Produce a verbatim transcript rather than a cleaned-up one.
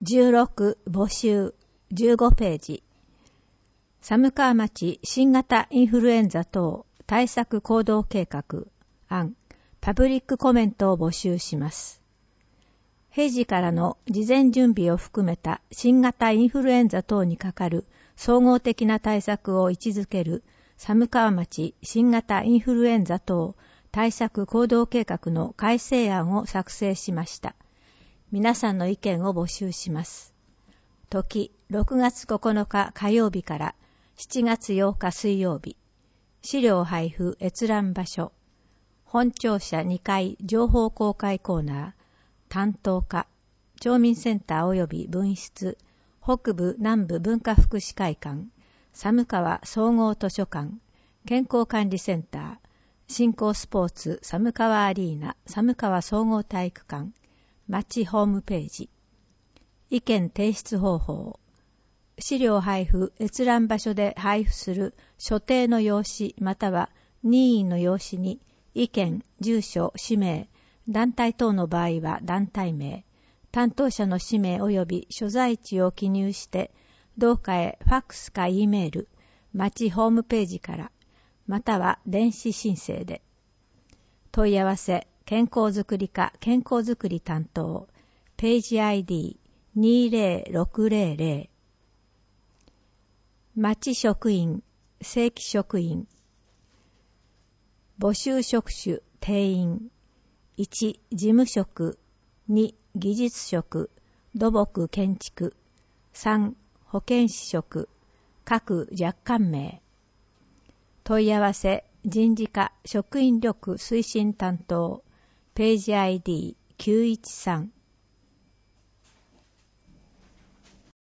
じゅうろく募集じゅうごページ。寒川町新型インフルエンザ等対策行動計画案パブリックコメントを募集します。平時からの事前準備を含めた新型インフルエンザ等にかかる総合的な対策を位置づける寒川町新型インフルエンザ等対策行動計画の改正案を作成しました。皆さんの意見を募集します。時ろくがつここのか火曜日からしちがつようか水曜日。資料配布閲覧場所。本庁舎にかい情報公開コーナー。担当課。町民センター及び分室。北部南部文化福祉会館。寒川総合図書館。健康管理センター。振興スポーツ寒川アリーナ寒川総合体育館。町ホームページ。意見提出方法。資料配布閲覧場所で配布する所定の用紙または任意の用紙に意見、住所、氏名、団体等の場合は団体名、担当者の氏名及び所在地を記入して同課へファックスか E メール、町ホームページからまたは電子申請で。問い合わせ健康づくり課健康づくり担当ページ アイディーにぜろろくぜろぜろ。町職員正規職員。募集職種定員。いち事務職、に技術職、土木建築、さん保健師職、各若干名。問い合わせ人事課職員力推進担当ページ アイディーきゅういちさん